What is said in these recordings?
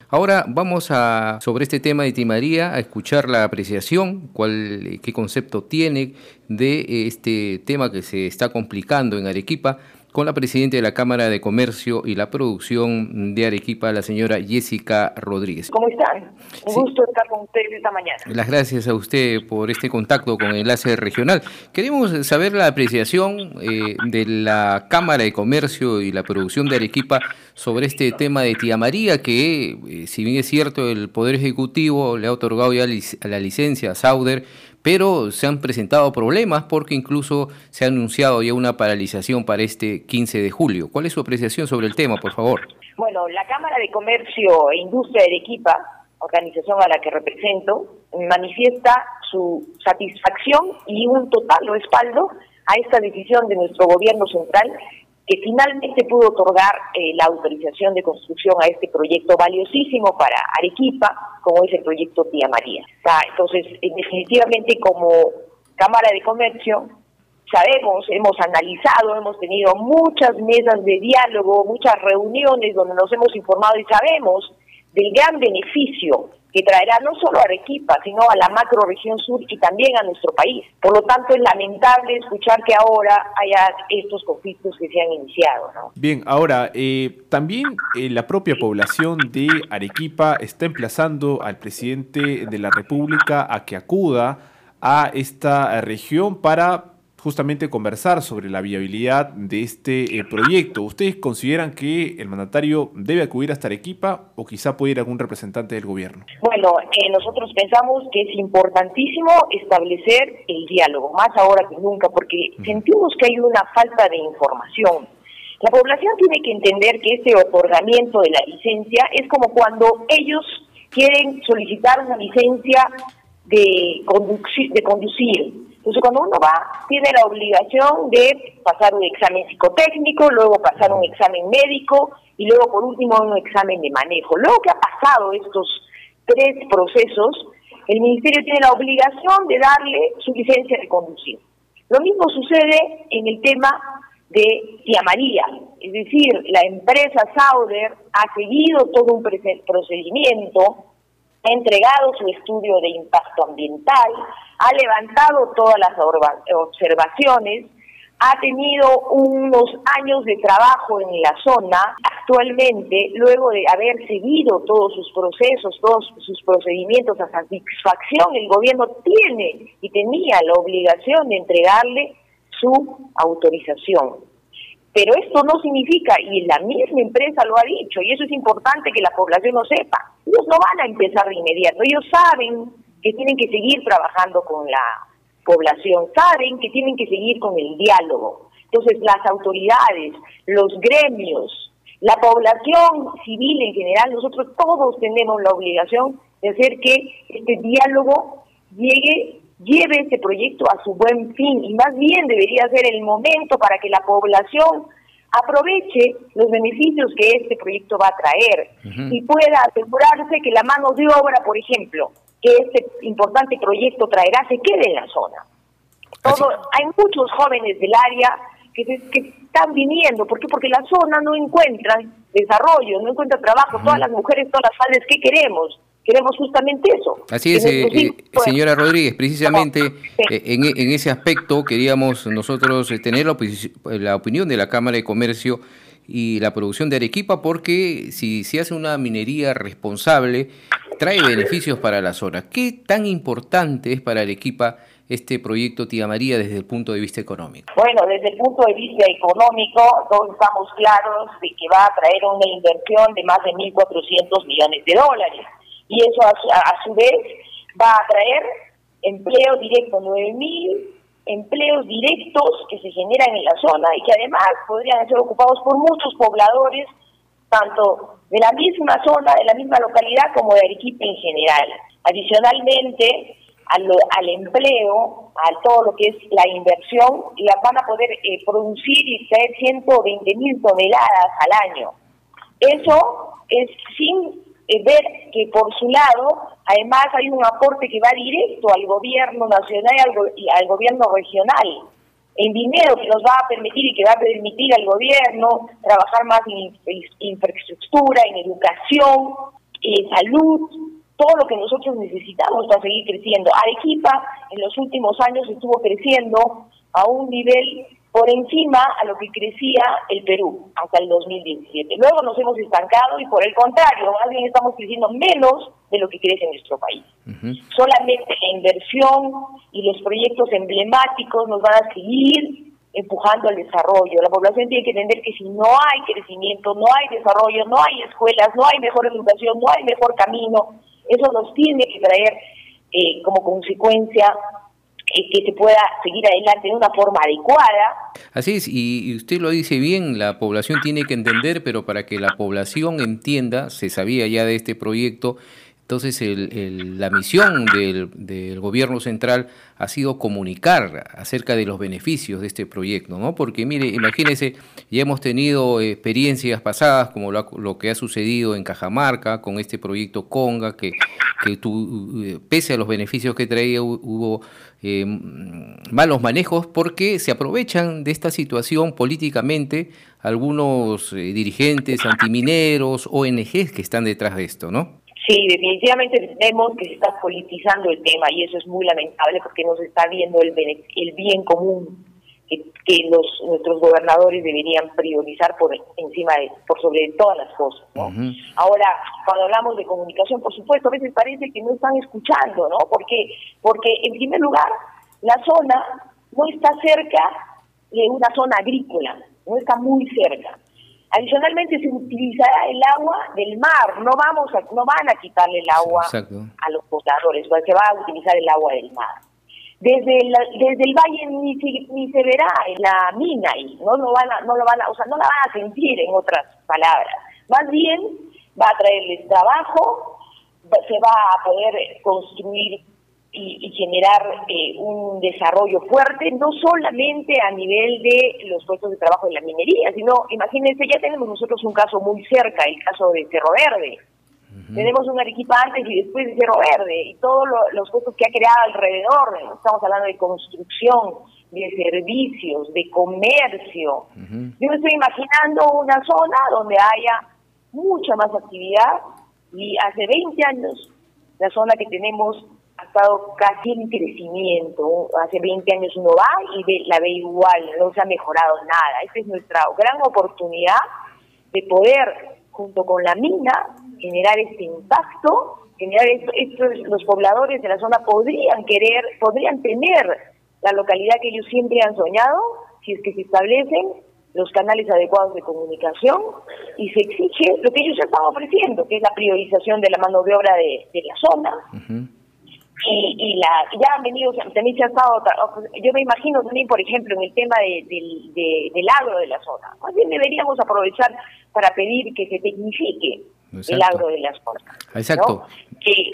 Ahora vamos sobre este tema de Tía María, a escuchar la apreciación, qué concepto tiene de este tema que se está complicando en Arequipa, con la presidenta de la Cámara de Comercio y la Producción de Arequipa, la señora Jessica Rodríguez. ¿Cómo están? Un gusto estar con ustedes esta mañana. Las gracias a usted por este contacto con Enlace Regional. Queremos saber la apreciación de la Cámara de Comercio y la Producción de Arequipa sobre este tema de Tía María, que si bien es cierto el Poder Ejecutivo le ha otorgado ya la licencia a Sauder, pero se han presentado problemas porque incluso se ha anunciado ya una paralización para este 15 de julio. ¿Cuál es su apreciación sobre el tema, por favor? Bueno, la Cámara de Comercio e Industria de Arequipa, organización a la que represento, manifiesta su satisfacción y un total respaldo a esta decisión de nuestro gobierno central, que finalmente pudo otorgar la autorización de construcción a este proyecto valiosísimo para Arequipa, como es el proyecto Tía María. Entonces, definitivamente como Cámara de Comercio, sabemos, hemos analizado, hemos tenido muchas mesas de diálogo, muchas reuniones donde nos hemos informado y sabemos del gran beneficio que traerá no solo a Arequipa, sino a la macrorregión sur y también a nuestro país. Por lo tanto, es lamentable escuchar que ahora haya estos conflictos que se han iniciado, ¿no? Bien, ahora, también la propia población de Arequipa está emplazando al presidente de la República a que acuda a esta región para justamente conversar sobre la viabilidad de este proyecto. ¿Ustedes consideran que el mandatario debe acudir hasta Arequipa o quizá puede ir algún representante del gobierno? Bueno, nosotros pensamos que es importantísimo establecer el diálogo, más ahora que nunca, porque sentimos que hay una falta de información. La población tiene que entender que este otorgamiento de la licencia es como cuando ellos quieren solicitar una licencia de conducir. Entonces, cuando uno va, tiene la obligación de pasar un examen psicotécnico, luego pasar un examen médico y luego, por último, un examen de manejo. Luego que ha pasado estos 3 procesos, el Ministerio tiene la obligación de darle su licencia de conducir. Lo mismo sucede en el tema de Tía María, es decir, la empresa Sauder ha seguido todo un procedimiento, ha entregado su estudio de impacto ambiental, ha levantado todas las observaciones, ha tenido unos años de trabajo en la zona. Actualmente, luego de haber seguido todos sus procesos, todos sus procedimientos a satisfacción, el gobierno tiene y tenía la obligación de entregarle su autorización. Pero esto no significa, y la misma empresa lo ha dicho, y eso es importante que la población lo sepa, ellos no van a empezar de inmediato, ellos saben que tienen que seguir trabajando con la población, saben que tienen que seguir con el diálogo. Entonces las autoridades, los gremios, la población civil en general, nosotros todos tenemos la obligación de hacer que este diálogo lleve este proyecto a su buen fin, y más bien debería ser el momento para que la población aproveche los beneficios que este proyecto va a traer y pueda asegurarse que la mano de obra, por ejemplo, que este importante proyecto traerá, se quede en la zona. Hay muchos jóvenes del área que están viniendo. ¿Por qué? Porque la zona no encuentra desarrollo, no encuentra trabajo. Todas las mujeres, todas las madres, ¿qué queremos? Queremos justamente eso. Así es, señora Rodríguez, precisamente en ese aspecto queríamos nosotros tener la opinión de la Cámara de Comercio y la Producción de Arequipa, porque si se hace una minería responsable, trae beneficios para la zona. ¿Qué tan importante es para Arequipa este proyecto Tía María desde el punto de vista económico? Bueno, desde el punto de vista económico, todos estamos claros de que va a traer una inversión de más de 1.400 millones de dólares. Y eso a su vez va a traer empleo directo, 9.000 empleos directos que se generan en la zona y que además podrían ser ocupados por muchos pobladores, tanto de la misma zona, de la misma localidad, como de Arequipa en general. Adicionalmente, al empleo, a todo lo que es la inversión, la van a poder producir y traer 120.000 toneladas al año. Eso es sin ver que por su lado, además hay un aporte que va directo al gobierno nacional y al gobierno regional, en dinero que nos va a permitir y que va a permitir al gobierno trabajar más en infraestructura, en educación, salud, todo lo que nosotros necesitamos para seguir creciendo. Arequipa en los últimos años estuvo creciendo a un nivel por encima a lo que crecía el Perú hasta el 2017. Luego nos hemos estancado y por el contrario, más bien estamos creciendo menos de lo que crece en nuestro país. Solamente la inversión y los proyectos emblemáticos nos van a seguir empujando al desarrollo. La población tiene que entender que si no hay crecimiento, no hay desarrollo, no hay escuelas, no hay mejor educación, no hay mejor camino, eso nos tiene que traer como consecuencia que se pueda seguir adelante de una forma adecuada. Así es, y usted lo dice bien, la población tiene que entender, pero para que la población entienda, se sabía ya de este proyecto. Entonces la misión del gobierno central ha sido comunicar acerca de los beneficios de este proyecto, ¿no? Porque mire, imagínese, ya hemos tenido experiencias pasadas como lo que ha sucedido en Cajamarca con este proyecto Conga, que pese a los beneficios que traía hubo malos manejos porque se aprovechan de esta situación políticamente algunos dirigentes antimineros, ONGs que están detrás de esto, ¿no? Sí, definitivamente vemos que se está politizando el tema y eso es muy lamentable porque no se está viendo el bien común que nuestros gobernadores deberían priorizar por sobre todas las cosas, ¿no? Ahora, cuando hablamos de comunicación, por supuesto, a veces parece que no están escuchando, ¿no? Porque en primer lugar, la zona no está cerca de una zona agrícola, no está muy cerca. Adicionalmente se utilizará el agua del mar, no van a quitarle el agua a los pobladores, se va a utilizar el agua del mar. Desde el valle ni se verá la mina ahí, no la van a sentir, en otras palabras. Más bien va a traerles trabajo, se va a poder construir y generar un desarrollo fuerte, no solamente a nivel de los puestos de trabajo de la minería, sino, imagínense, ya tenemos nosotros un caso muy cerca, el caso de Cerro Verde. Tenemos un Arequipa antes y después de Cerro Verde, y todos los puestos que ha creado alrededor. Estamos hablando de construcción, de servicios, de comercio. Yo me estoy imaginando una zona donde haya mucha más actividad, y hace 20 años la zona que tenemos ha estado casi en crecimiento. Hace 20 años uno va y la ve igual, no se ha mejorado nada. Esta es nuestra gran oportunidad de poder, junto con la mina, generar este impacto, los pobladores de la zona podrían tener la localidad que ellos siempre han soñado, si es que se establecen los canales adecuados de comunicación y se exige lo que ellos ya están ofreciendo, que es la priorización de la mano de obra de la zona. Ya han venido, también se ha estado, yo me imagino también, por ejemplo, en el tema del agro de la zona. Más bien deberíamos aprovechar para pedir que se tecnifique el agro de la zona. Exacto. ¿No? Que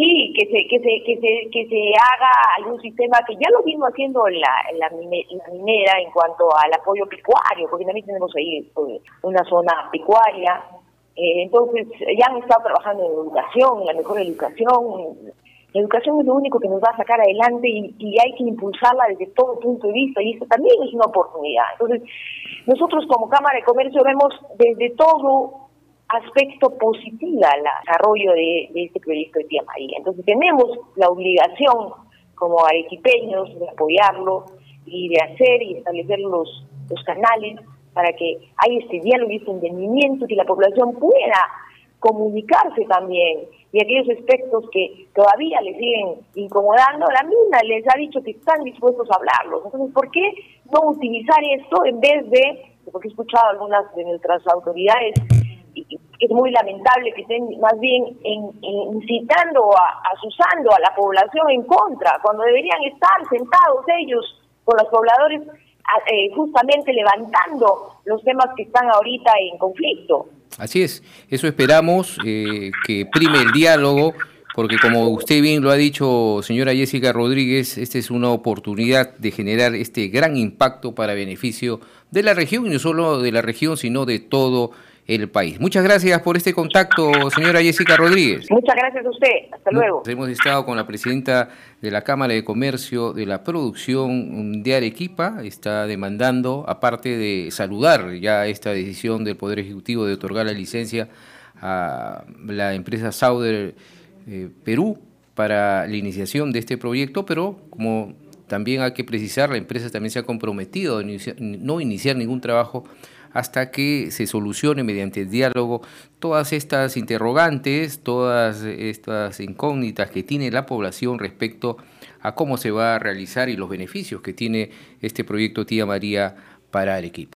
se haga algún sistema que ya lo vino haciendo la minera en cuanto al apoyo pecuario, porque también tenemos ahí una zona pecuaria. Entonces ya han estado trabajando en educación, en la mejor educación. La educación es lo único que nos va a sacar adelante y hay que impulsarla desde todo punto de vista, y esto también es una oportunidad. Entonces, nosotros como Cámara de Comercio vemos desde todo aspecto positivo al desarrollo de este proyecto de Tía María. Entonces, tenemos la obligación como arequipeños de apoyarlo y de hacer y establecer los canales para que haya este diálogo y este entendimiento, que la población pueda comunicarse también, y aquellos aspectos que todavía les siguen incomodando, la mina les ha dicho que están dispuestos a hablarlos. Entonces, ¿por qué no utilizar esto en vez porque he escuchado algunas de nuestras autoridades, y es muy lamentable que estén más bien incitando, asusando a la población en contra, cuando deberían estar sentados ellos con los pobladores justamente levantando los temas que están ahorita en conflicto? Así es, eso esperamos, que prime el diálogo, porque como usted bien lo ha dicho, señora Jessica Rodríguez, esta es una oportunidad de generar este gran impacto para beneficio de la región, y no solo de la región, sino de todo el país. Muchas gracias por este contacto, señora Jessica Rodríguez. Muchas gracias a usted. Hasta luego. Hemos estado con la presidenta de la Cámara de Comercio de la Producción de Arequipa. Está demandando, aparte de saludar ya esta decisión del Poder Ejecutivo de otorgar la licencia a la empresa Sauder Perú para la iniciación de este proyecto, pero como también hay que precisar, la empresa también se ha comprometido a no iniciar ningún trabajo hasta que se solucione mediante el diálogo todas estas interrogantes, todas estas incógnitas que tiene la población respecto a cómo se va a realizar y los beneficios que tiene este proyecto Tía María para Arequipa.